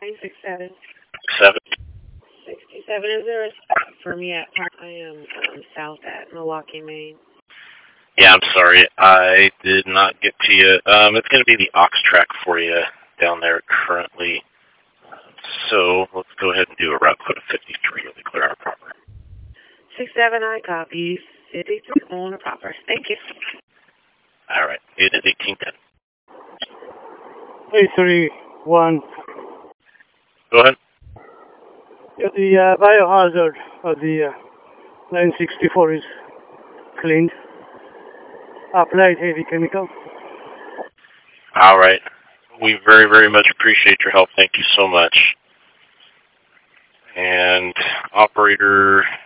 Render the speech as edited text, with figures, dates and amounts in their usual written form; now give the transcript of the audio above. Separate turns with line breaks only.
967.
7.
67. Is there a spot for me at Park? I am south at Milwaukee, Maine.
Yeah, I'm sorry. I did not get to you. It's going to be the aux track for you down there currently. So let's go ahead and do a route code of 53 really clear on proper.
67, I copy. 53 on the proper. Thank you.
All right. It is 1810.
331.
Go ahead.
The biohazard of the 964 is cleaned. Applied heavy chemical.
All right. We very, very much appreciate your help. Thank you so much. And operator